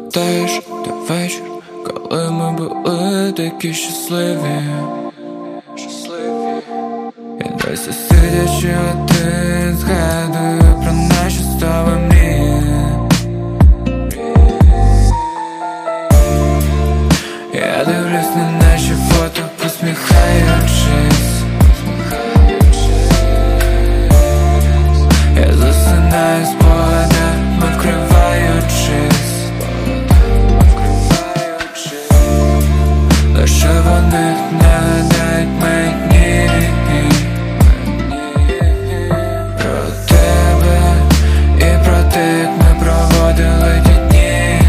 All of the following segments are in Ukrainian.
Пам'ятаєш той вечір, коли ми були такі щасливі, і досі сидячи один, згадую про наші з тобою мрії. Я дивлюсь на наші фото, посміхаючись. Я засинаю спогадами, вкриваючись. Лише вони нагадають мені про тебе і про те, як ми проводили ті дні.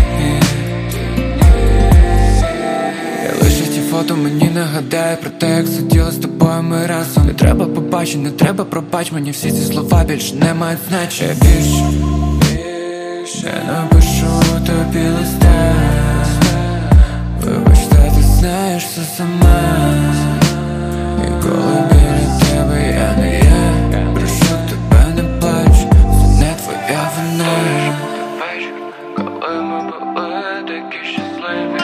І лише ті фото мені нагадають про те, як сиділи з тобою ми разом. Не треба побачень, не треба пробач, мені всі ці слова більше не мають значення. Я більше не напишу тобі листа. Вибач, та ти знаєш все сама. І коли біля тебе я не є, прошу тебе не плач, це не твоя вина. Коли ми були такі щасливі.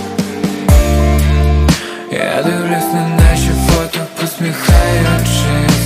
Я дивлюсь на наші фото, посміхаючись.